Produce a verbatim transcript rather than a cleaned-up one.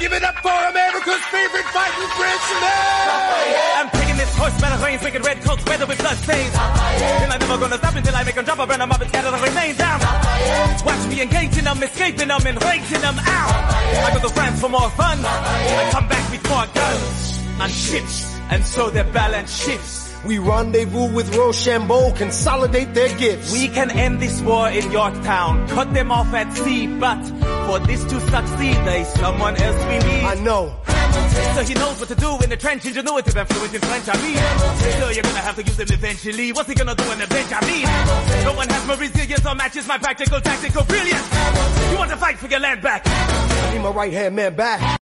give it up for America's favorite fighting Frenchman. I'm taking this horse battle reigns, making red coats weather with blood stains. And I'm never gonna stop until I make them drop, I burn them up and scatter the remains down. Watch me engaging them, escaping them, and raising them out. I go to France for more fun. I come back with more guns and ships, and so their balance shifts. We rendezvous with Rochambeau, consolidate their gifts. We can end this war in Yorktown, cut them off at sea, but for this to succeed, there's someone else we need. I know. So he knows what to do in the trench, ingenuitive and fluent in French, I mean. So you're gonna have to use him eventually. What's he gonna do in the bench, I mean? No one has more resilience or matches my practical, tactical brilliance. You want to fight for your land back? I need my right hand man back.